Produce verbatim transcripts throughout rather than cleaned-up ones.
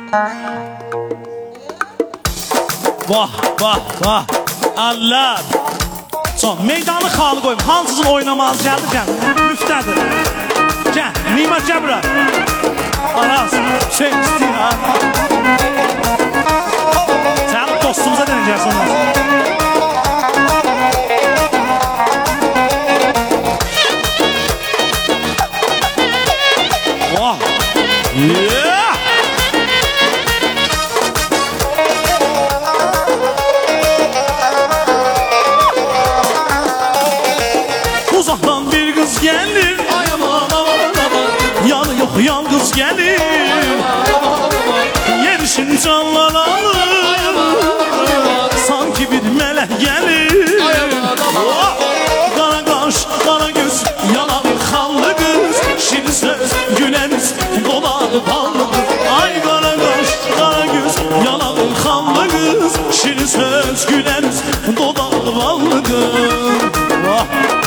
Vah vah vah. Allah. Son meydanı xalı qoyum. Hansızın oynamaz gəldi gəl. Müftədir. Gəl. Nimət Cəbrə. Aras. Şey istəyir. Sən dostumuza denəcəksən. Vah. Yeah. Uzaktan bir kız gelir, ay aman aman aman. Yanı yok yalnız gelir, yerişin canlar alır, sanki bir melek gelir. Oh! Kara kaş, kara göz, yanalı xallı kız, şirin söz, güleniz, dodağı ballı kız. Ay kara kaş, kara göz, yanalı xallı kız, şirin söz, güleniz, dodağı ballı kız. Oh!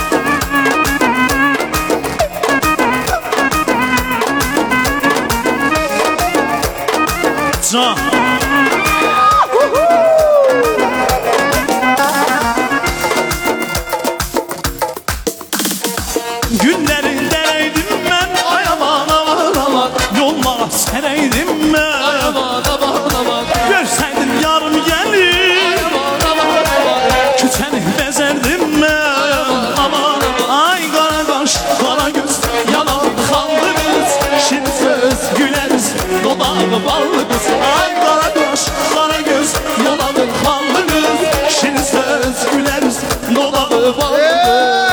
Can. Günlerin dereydim ben, ay aman aman aman. Yollara sereydim ben, ay aman aman aman. Görseydim yarım gelir, ay aman aman aman. Küçeni bezerdim ben, aman aman. Ay kara kaş, kara göz, yalan xallı kız, şirin söz, güleriz, dodağı ballı kız. Ay kara kaş, kara göz, yalan xallı kız, şirin söz, güleriz, dodağı ballı kız.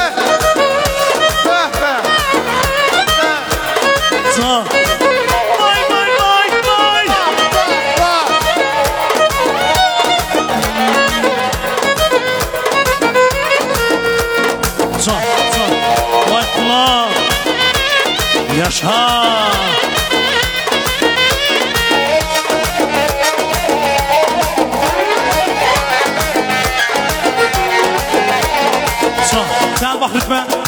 Can. Vay vay vay vay. Can, can. Vay kulak. Yaşa. Can, gel bak lütfen.